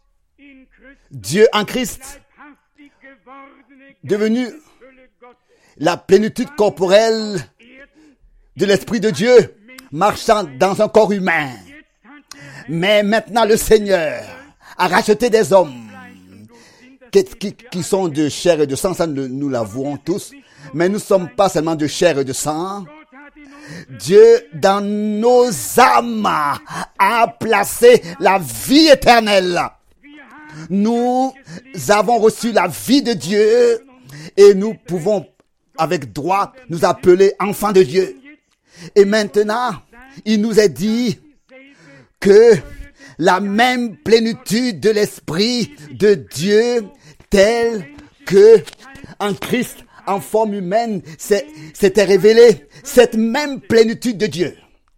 Dieu en Christ, devenu la plénitude corporelle de l'Esprit de Dieu marchant dans un corps humain. Mais maintenant, le Seigneur a racheté des hommes qui sont de chair et de sang. Ça, nous l'avouons tous. Mais nous ne sommes pas seulement de chair et de sang. Dieu, dans nos âmes, a placé la vie éternelle. Nous avons reçu la vie de Dieu et nous pouvons avec droit nous appeler enfants de Dieu. Et maintenant, il nous est dit que la même plénitude de l'Esprit de Dieu, telle que en Christ, en forme humaine, s'était révélée, cette même plénitude de Dieu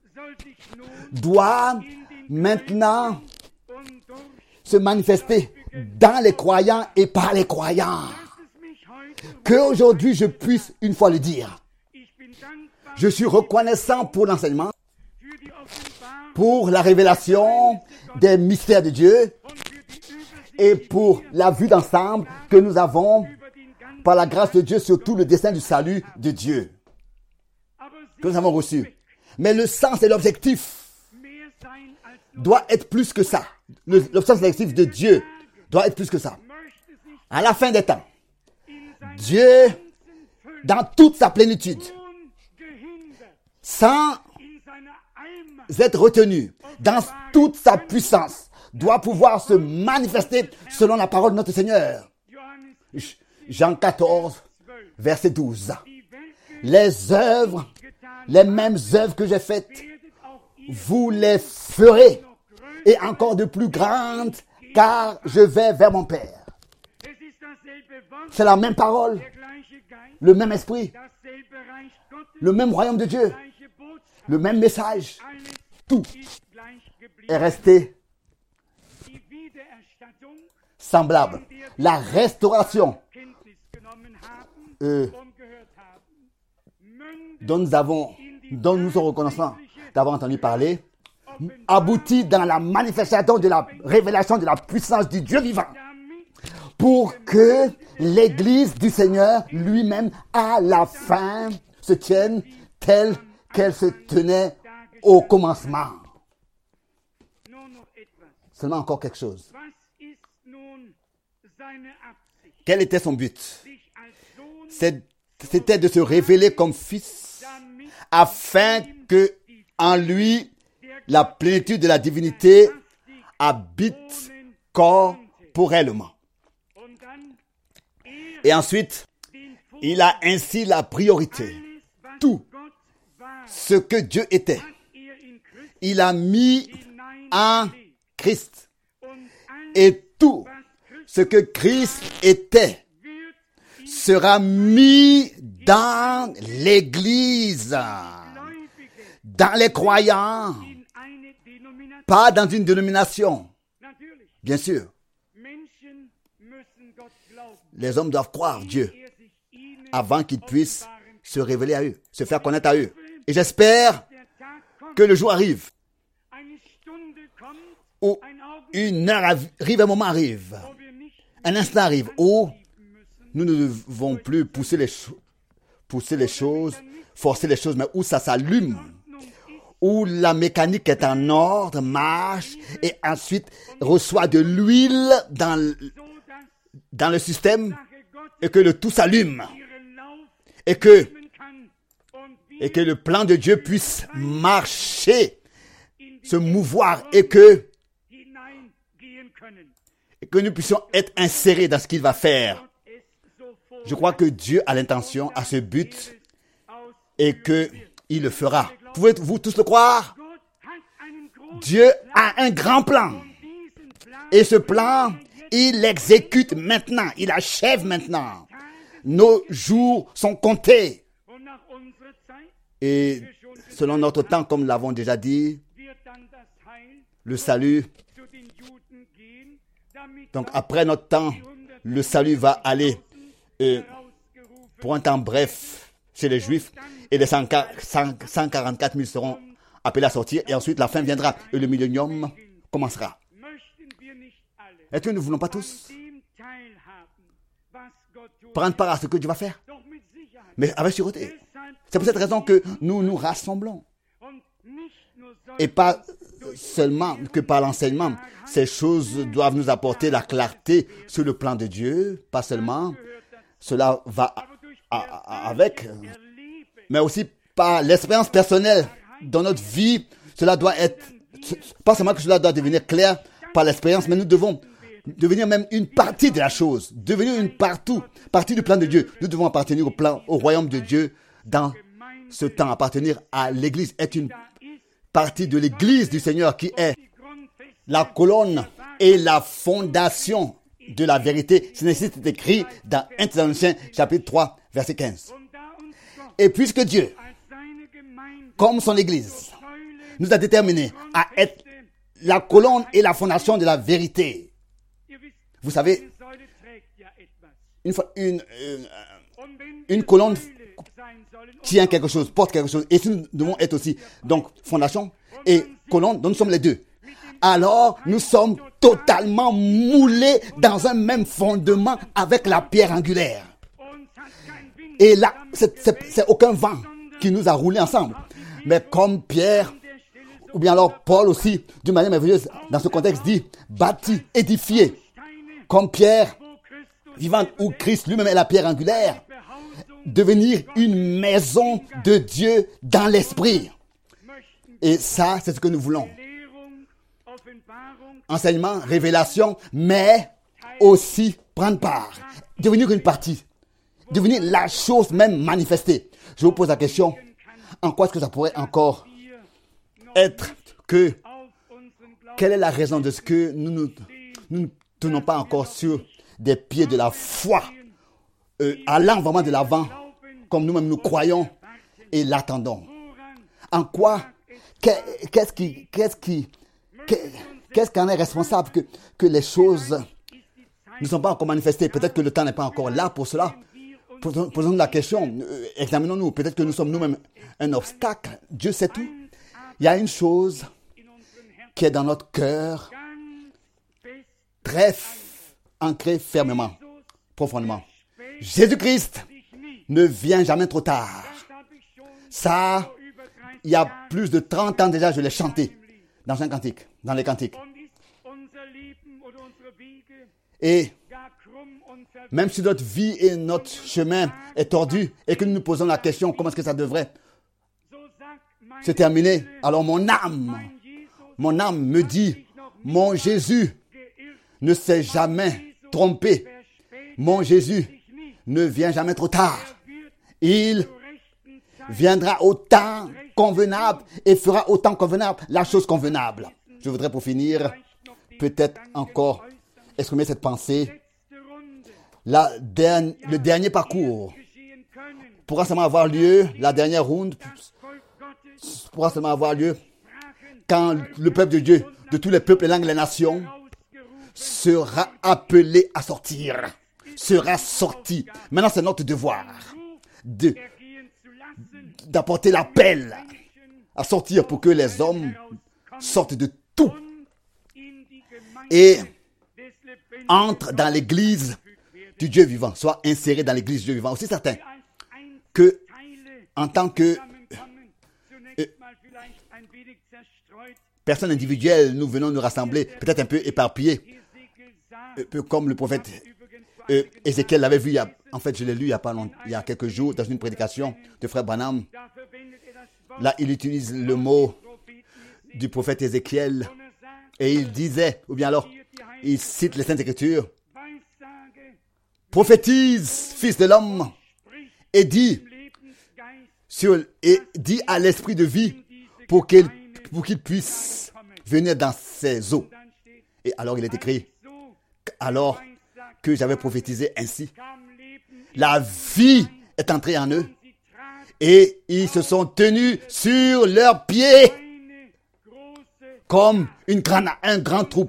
doit maintenant se manifester dans les croyants et par les croyants. Qu'aujourd'hui je puisse une fois le dire. Je suis reconnaissant pour l'enseignement, pour la révélation des mystères de Dieu et pour la vue d'ensemble que nous avons par la grâce de Dieu sur tout le dessein du salut de Dieu que nous avons reçu. Mais le sens et l'objectif doit être plus que ça. Le sens et l'objectif de Dieu doit être plus que ça. À la fin des temps, Dieu, dans toute sa plénitude, sans être retenu, dans toute sa puissance, doit pouvoir se manifester selon la parole de notre Seigneur. Jean 14, verset 12. Les œuvres, les mêmes œuvres que j'ai faites, vous les ferez, et encore de plus grandes, car je vais vers mon Père. C'est la même parole, le même esprit, le même royaume de Dieu, le même message. Tout est resté semblable. La restauration dont nous sommes reconnaissants d'avoir entendu parler aboutit dans la manifestation de la révélation de la puissance du Dieu vivant, pour que l'Église du Seigneur lui-même à la fin se tienne telle qu'elle se tenait au commencement. Seulement encore quelque chose. Quel était son but? C'était de se révéler comme fils, afin que en lui la plénitude de la divinité habite corporellement. Et ensuite, il a ainsi la priorité. Tout ce que Dieu était, il a mis en Christ. Et tout ce que Christ était sera mis dans l'Église, dans les croyants, pas dans une dénomination. Bien sûr, les hommes doivent croire Dieu avant qu'ils puissent se révéler à eux, se faire connaître à eux. Et j'espère que le jour arrive où une heure arrive, un moment arrive, un instant arrive où nous ne devons plus pousser les choses, forcer les choses, mais où ça s'allume, où la mécanique est en ordre, marche, et ensuite reçoit de l'huile dans le système, et que le tout s'allume, et que le plan de Dieu puisse marcher, se mouvoir, et que nous puissions être insérés dans ce qu'il va faire. Je crois que Dieu a l'intention, a ce but, et qu'il le fera. Pouvez-vous tous le croire? Dieu a un grand plan. Et ce plan, il l'exécute maintenant. Il achève maintenant. Nos jours sont comptés. Et selon notre temps, comme nous l'avons déjà dit, le salut, donc après notre temps, le salut va aller pour un temps bref chez les Juifs, et les 144 000 seront appelés à sortir, et ensuite la fin viendra et le millénium commencera. Est-ce que nous ne voulons pas tous prendre part à ce que Dieu va faire? mais avec sûreté. C'est pour cette raison que nous nous rassemblons. Et pas seulement que par l'enseignement. Ces choses doivent nous apporter la clarté sur le plan de Dieu. Pas seulement. Cela va avec. Mais aussi par l'expérience personnelle dans notre vie. Cela doit être, pas seulement que cela doit devenir clair par l'expérience, mais nous devons devenir même une partie de la chose. Devenir une partie du plan de Dieu. Nous devons appartenir au royaume de Dieu dans ce temps. Appartenir à l'Église est une partie de l'Église du Seigneur qui est la colonne et la fondation de la vérité. C'est écrit dans 1 Thessaloniciens chapitre 3 verset 15. Et puisque Dieu, comme son Église, nous a déterminés à être la colonne et la fondation de la vérité. Vous savez, une colonne tient quelque chose, porte quelque chose. Et si nous devons être aussi, donc, fondation et colonne, donc nous sommes les deux. Alors, nous sommes totalement moulés dans un même fondement avec la pierre angulaire. Et là, c'est aucun vent qui nous a roulés ensemble. Mais comme Pierre, ou bien alors Paul aussi, d'une manière merveilleuse, dans ce contexte dit, bâti, édifié, comme Pierre, vivante, où Christ lui-même est la pierre angulaire, devenir une maison de Dieu dans l'esprit. Et ça, c'est ce que nous voulons. Enseignement, révélation, mais aussi prendre part, devenir une partie, devenir la chose même manifestée. Je vous pose la question, en quoi est-ce que ça pourrait encore être quelle est la raison de ce que nous ne tenons pas encore sur des pieds de la foi, allant vraiment de l'avant, comme nous-mêmes nous croyons et l'attendons. En quoi, qu'est-ce qui en est responsable que les choses ne sont pas encore manifestées? Peut-être que le temps n'est pas encore là pour cela. Posons-nous la question, examinons-nous. Peut-être que nous sommes nous-mêmes un obstacle. Dieu sait tout. Il y a une chose qui est dans notre cœur, très ancrée fermement, profondément. Jésus-Christ ne vient jamais trop tard. Ça, il y a plus de 30 ans déjà, je l'ai chanté dans un cantique, dans les cantiques. Et même si notre vie et notre chemin est tordu et que nous nous posons la question, comment est-ce que ça devrait se terminer? Alors mon âme me dit, mon Jésus ne s'est jamais trompé. Mon Jésus ne vient jamais trop tard. Il viendra au temps convenable et fera au temps convenable la chose convenable. Je voudrais pour finir peut-être encore exprimer cette pensée. Le dernier parcours pourra seulement avoir lieu, la dernière ronde pourra seulement avoir lieu quand le peuple de Dieu, de tous les peuples, les langues, les nations, sera appelé à sortir, sera sorti. Maintenant, c'est notre devoir d'apporter l'appel à sortir pour que les hommes sortent de tout et entrent dans l'église du Dieu vivant, soient insérés dans l'église du Dieu vivant. Aussi certain que, en tant que personnes individuelles, nous venons nous rassembler, peut-être un peu éparpillés, un peu comme le prophète Ézéchiel l'avait vu, en fait je l'ai lu il y a quelques jours dans une prédication de frère Branham. Là, il utilise le mot du prophète Ézéchiel et il disait, ou bien alors, il cite les Saintes Écritures, prophétise, fils de l'homme, et dit à l'esprit de vie pour qu'il puisse venir dans ses eaux. Et alors il est écrit, alors que j'avais prophétisé ainsi, la vie est entrée en eux et ils se sont tenus sur leurs pieds comme une grande troupe.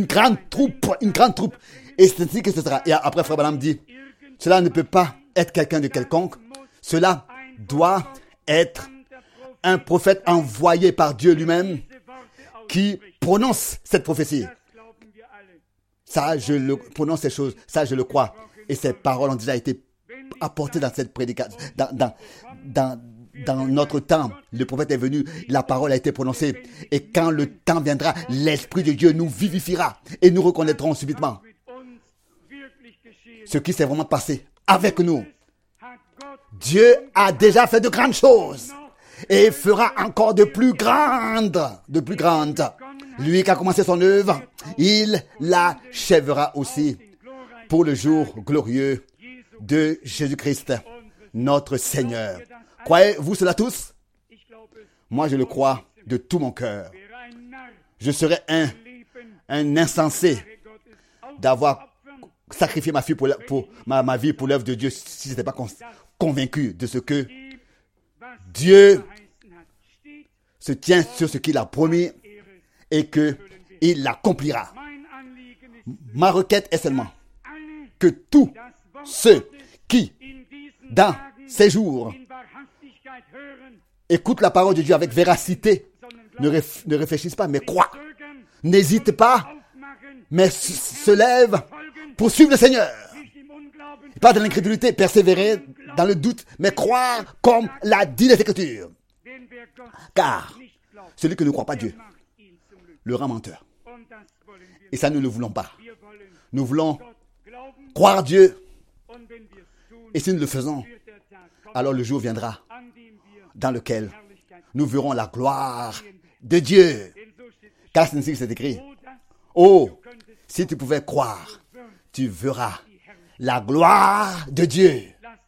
Et c'est ainsi que ce sera. Et après, frère Branham dit, cela ne peut pas être quelqu'un de quelconque. Cela doit être un prophète envoyé par Dieu lui-même qui prononce cette prophétie. Ça, je le prononce ces choses. Ça, je le crois. Et ces paroles ont déjà été apporté dans cette prédication, dans notre temps. Le prophète est venu, la parole a été prononcée. Et quand le temps viendra, l'Esprit de Dieu nous vivifiera et nous reconnaîtrons subitement ce qui s'est vraiment passé avec nous. Dieu a déjà fait de grandes choses et fera encore de plus grandes, de plus grandes. Lui qui a commencé son œuvre, il l'achèvera aussi pour le jour glorieux de Jésus-Christ, notre Seigneur. Croyez-vous cela tous? Moi, je le crois de tout mon cœur. Je serais un insensé d'avoir sacrifié ma vie pour l'œuvre de Dieu si je n'étais pas convaincu de ce que Dieu se tient sur ce qu'il a promis et qu'il l'accomplira. Ma requête est seulement que tous ceux qui, dans ces jours, écoutent la parole de Dieu avec véracité, ne réfléchissent pas, mais croient, n'hésitent pas, mais se lèvent pour suivre le Seigneur. Pas de l'incrédulité, persévérer dans le doute, mais croire comme l'a dit les Écritures. Car celui qui ne croit pas Dieu le rend menteur. Et ça, nous ne le voulons pas. Nous voulons croire Dieu. Et si nous le faisons, alors le jour viendra dans lequel nous verrons la gloire de Dieu. Car c'est ainsi que c'est écrit. Oh, si tu pouvais croire, tu verras la gloire de Dieu.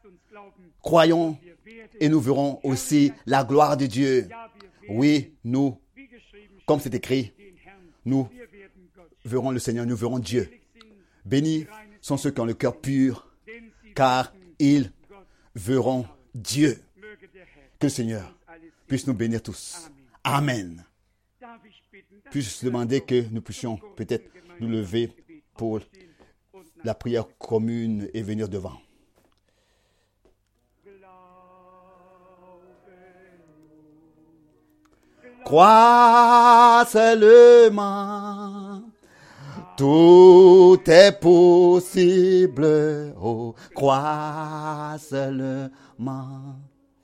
Croyons et nous verrons aussi la gloire de Dieu. Oui, nous, comme c'est écrit, nous verrons le Seigneur, nous verrons Dieu. Bénis sont ceux qui ont le cœur pur, car ils verront Dieu. Que le Seigneur puisse nous bénir tous. Amen. Puis-je demander que nous puissions peut-être nous lever pour la prière commune et venir devant. Crois seulement, tout est possible. Oh, crois seulement.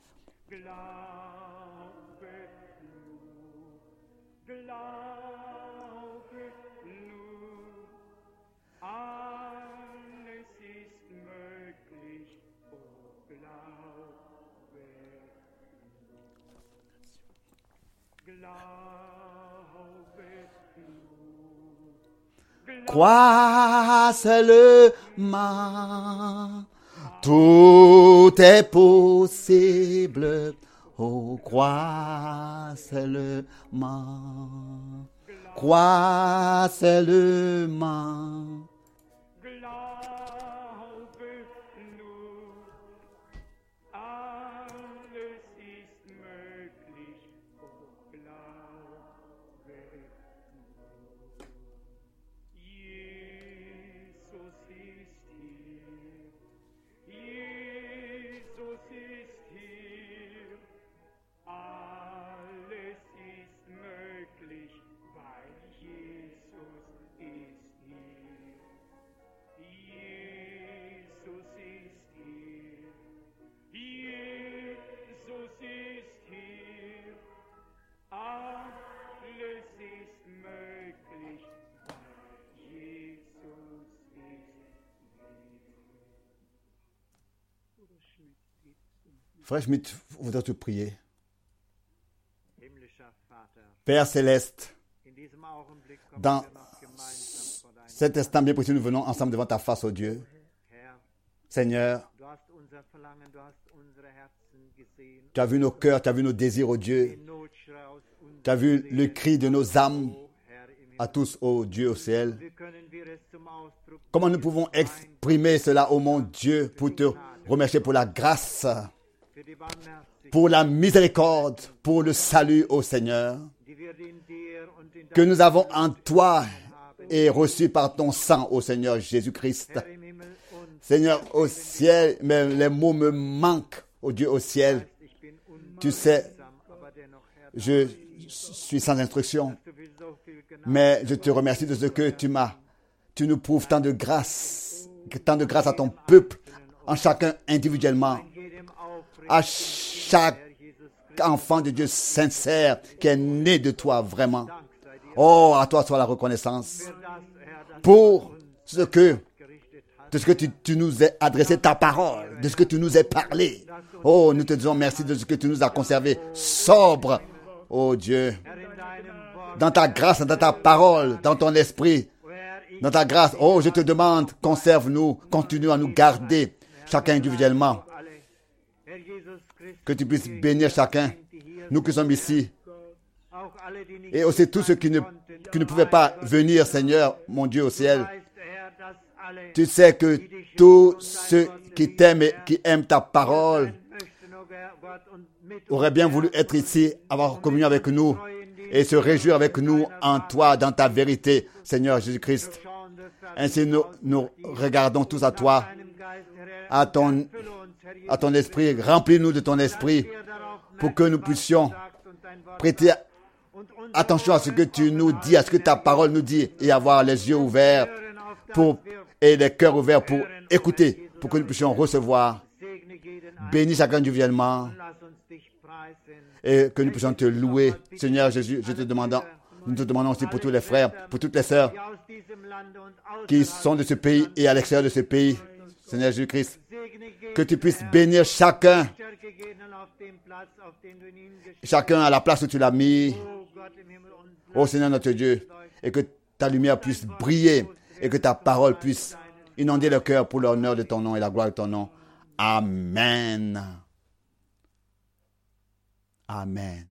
Crois seulement, tout est possible. Oh, crois seulement, crois seulement. Frère Schmidt voudrait te prier. Père Céleste, dans cet instant bien précis, nous venons ensemble devant ta face, ô Dieu. Seigneur, tu as vu nos cœurs, tu as vu nos désirs, ô Dieu. Tu as vu le cri de nos âmes à tous, ô Dieu, au ciel. Comment nous pouvons exprimer cela, ô mon Dieu, pour te remercier pour la grâce, pour la miséricorde, pour le salut, ô Seigneur, que nous avons en toi et reçu par ton sang, ô Seigneur Jésus-Christ. Seigneur, au ciel, mais les mots me manquent, ô Dieu, au ciel. Tu sais, je suis sans instruction, mais je te remercie de ce que tu nous prouves tant de grâce à ton peuple en chacun individuellement, à chaque enfant de Dieu sincère qui est né de toi vraiment. Oh, à toi soit la reconnaissance pour de ce que tu nous as adressé ta parole, de ce que tu nous as parlé. Oh, nous te disons merci de ce que tu nous as conservé sobre, oh Dieu, dans ta grâce, dans ta parole, dans ton esprit, dans ta grâce. Oh, je te demande, conserve-nous, continue à nous garder, chacun individuellement. Que tu puisses bénir chacun, nous qui sommes ici, et aussi tous ceux qui ne pouvaient pas venir, Seigneur, mon Dieu au ciel. Tu sais que tous ceux qui t'aiment et qui aiment ta parole auraient bien voulu être ici, avoir communion avec nous et se réjouir avec nous en toi, dans ta vérité, Seigneur Jésus-Christ. Ainsi, nous regardons tous à toi, à ton esprit. Remplis-nous de ton esprit pour que nous puissions prêter attention à ce que tu nous dis, à ce que ta parole nous dit, et avoir les yeux ouverts et les cœurs ouverts pour écouter, pour que nous puissions recevoir. Bénis chacun individuellement et que nous puissions te louer. Seigneur Jésus, nous te demandons aussi pour tous les frères, pour toutes les sœurs qui sont de ce pays et à l'extérieur de ce pays. Seigneur Jésus-Christ, que tu puisses bénir chacun à la place où tu l'as mis. Oh Seigneur notre Dieu, et que ta lumière puisse briller et que ta parole puisse inonder le cœur pour l'honneur de ton nom et la gloire de ton nom. Amen. Amen.